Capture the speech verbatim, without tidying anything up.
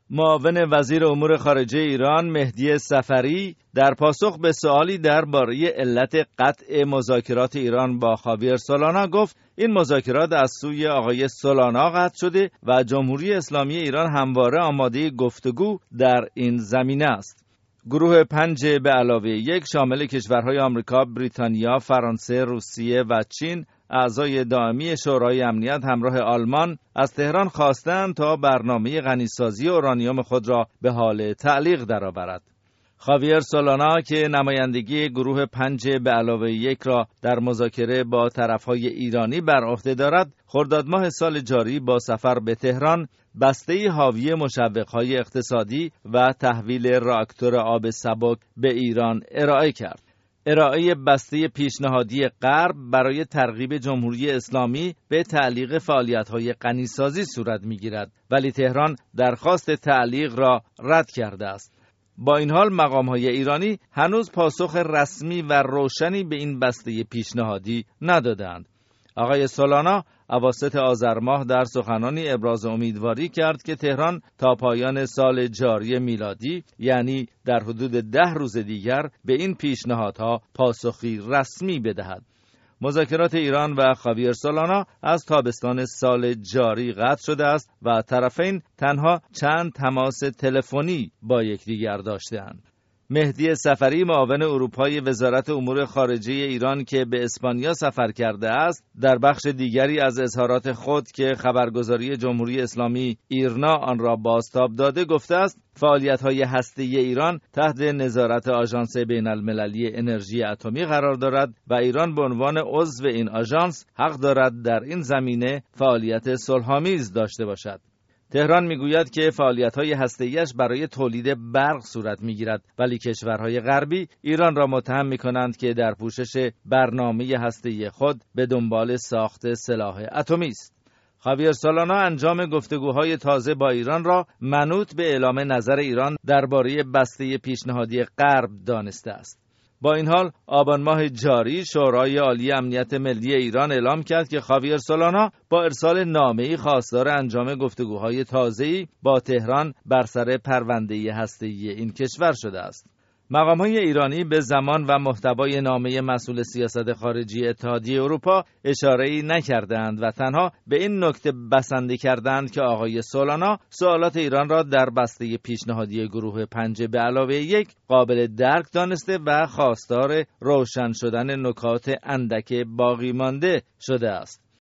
معاون وزیر امور خارجه ایران مهدی صفری در پاسخ به سوالی درباره علت قطع مذاکرات ایران با خاویر سولانا گفت این مذاکرات از سوی آقای سولانا قطع شده و جمهوری اسلامی ایران همواره آماده گفتگو در این زمینه است. گروه پنج به علاوه یک شامل کشورهای آمریکا، بریتانیا، فرانسه، روسیه و چین اعضای دائمی شورای امنیت همراه آلمان از تهران خواستند تا برنامه غنیسازی اورانیوم خود را به حال تعلیق درآورد. خاویر سولانا که نمایندگی گروه پنج به علاوه یک را در مذاکره با طرفهای ایرانی بر عهده دارد، خرداد ماه سال جاری با سفر به تهران بسته‌ای حاوی مشوق‌های اقتصادی و تحویل راکتور آب سبک به ایران ارائه کرد. ارائه بسته پیشنهادی غرب برای ترغیب جمهوری اسلامی به تعلیق فعالیت‌های غنیسازی صورت می‌گیرد، ولی تهران درخواست تعلیق را رد کرده است. با این حال مقام‌های ایرانی هنوز پاسخ رسمی و روشنی به این بسته پیشنهادی ندادند. آقای سولانا اواسط آذر ماه در سخنانی ابراز امیدواری کرد که تهران تا پایان سال جاری میلادی، یعنی در حدود ده روز دیگر، به این پیشنهادها پاسخی رسمی بدهد. مذاکرات ایران و خاویر سولانا از تابستان سال جاری قطع شده است و طرفین تنها چند تماس تلفنی با یکدیگر داشته‌اند. مهدی صفری معاون اروپای وزارت امور خارجه ایران که به اسپانیا سفر کرده است، در بخش دیگری از اظهارات خود که خبرگزاری جمهوری اسلامی ایرنا آن را بازتاب داده گفته است فعالیت‌های هسته‌ای ایران تحت نظارت آژانس بین‌المللی انرژی اتمی قرار دارد و ایران به عنوان عضو این آژانس حق دارد در این زمینه فعالیت صلح‌آمیز داشته باشد. تهران میگوید که فعالیت‌های هسته‌ایش برای تولید برق صورت می‌گیرد، ولی کشورهای غربی ایران را متهم می‌کنند که در پوشش برنامه هسته‌ای خود به دنبال ساخت سلاح اتمی است. خاویر سولانا انجام گفتگوهای تازه با ایران را منوط به اعلام نظر ایران درباره بسته پیشنهادی غرب دانسته است. با این حال آبان ماه جاری شورای عالی امنیت ملی ایران اعلام کرد که خاویر سولانا با ارسال نامه‌ای خواستار انجام گفتگوهای تازه‌ای با تهران بر سر پرونده هسته‌ای این کشور شده است. مقام‌های ایرانی به زمان و محتوای نامه مسئول سیاست خارجی اتحادیه اروپا اشاره‌ای نکردند و تنها به این نکته بسنده کردند که آقای سولانا سوالات ایران را در بسته پیشنهادی گروه پنج به علاوه یک قابل درک دانسته و خواستار روشن شدن نکات اندک باقی مانده شده است.